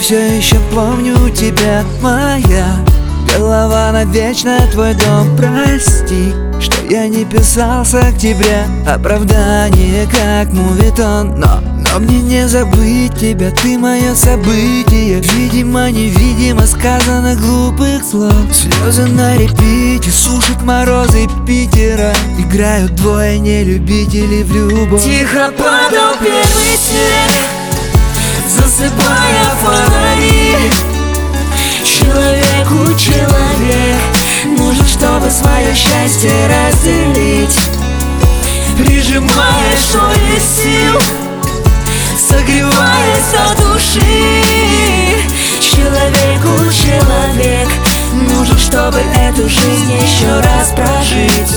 все еще помню тебя, моя голова навечно твой дом. Прости, что я не писал с октября оправдание, как мувитон, но мне не забыть тебя, ты мое событие. Видимо, невидимо сказано глупых слов. Слезы на репите, сушат морозы Питера. Играют двое нелюбителей в любовь. Тихо падал первый снег, засыпая фонари. Человеку человек нужен, чтобы свое счастье разделить. Прижимая, что есть сил, согреваясь от души. Человеку человек нужен, чтобы эту жизнь еще раз прожить.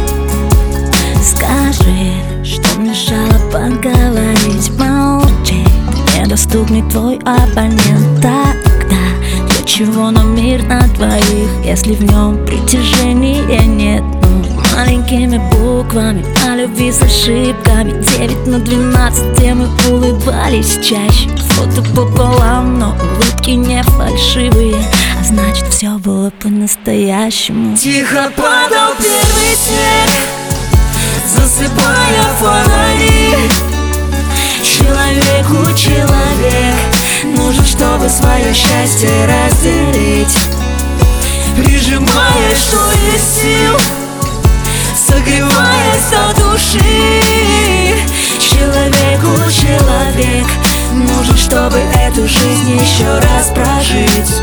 Скажи, что мешало поговорить, молчи. Недоступный твой абонент. Тогда для чего нам мир на двоих, если в нем притяжения нет? Маленькими буквами о любви с ошибками 9/12, где мы улыбались чаще. Фото пополам, но улыбки не фальшивые, а значит все было по-настоящему. Тихо падал первый снег, засыпая фонари. Человеку человек нужен, чтобы свое счастье разделить. Прижимая, что есть сил, согреваясь от души. Человеку человек нужен, чтобы эту жизнь еще раз прожить.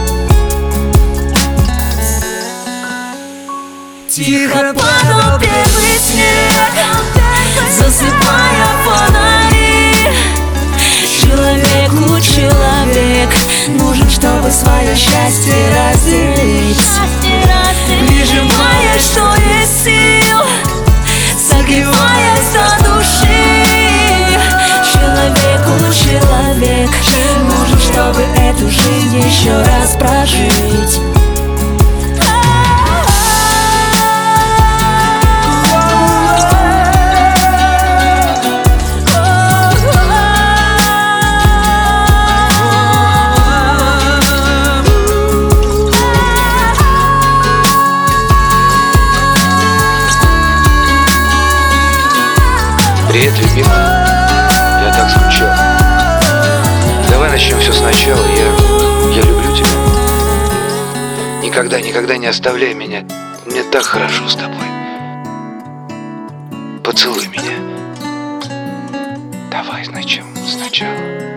Тихо падал первый снег, засыпая фонари. Человеку человек нужен, чтобы свое счастье разделить. Прижимая, что есть сил, согреваясь от души. Человеку человек нужен, чтобы эту жизнь еще раз прожить. Привет, любимый, я так скучал. Давай начнем все сначала, я люблю тебя. Никогда, никогда не оставляй меня. Мне так хорошо с тобой. Поцелуй меня. Давай начнем сначала.